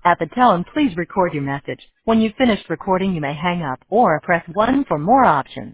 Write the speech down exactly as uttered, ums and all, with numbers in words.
At the tone, please record your message. When you've finished recording, you may hang up or press one for more options.